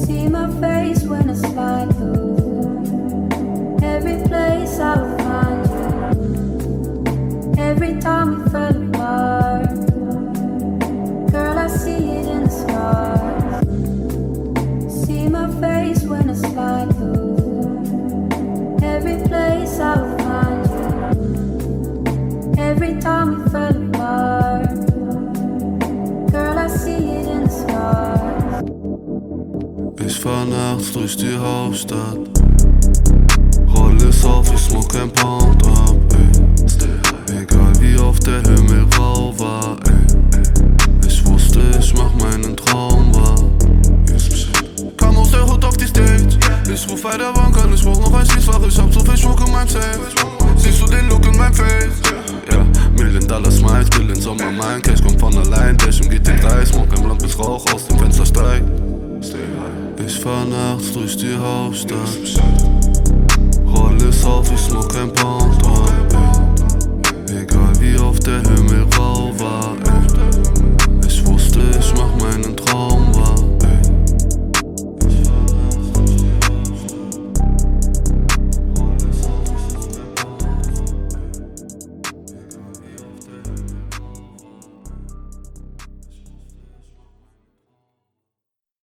See my face when I slide through every place I will find you. Every time we fell apart, girl, I see it in the stars. See my face when I slide through every place I will find you. Every time we fell apart, girl, I see it in the stars. Ich fahr nachts durch die Hauptstadt, roll es auf, ich smoke ein Pound ab, ey. Egal wie oft der Himmel grau war, ey. Ich wusste, ich mach meinen Traum wahr. Kam aus der Hut auf die Stage, ich ruf bei der Bank an, ich brauch noch ein Schließfach, ich hab so viel Schmuck in meinem Safe. Siehst du den Look in meinem Face? Ja, $1 Smiles, Grill in Sommer, mein Cash kommt von allein, Dash im GT3, smoke ein Blunt bis Rauch aus dem Fenster steigt. Ich fahr nachts durch die Hauptstadt, roll es auf, ich smoke ein Pound.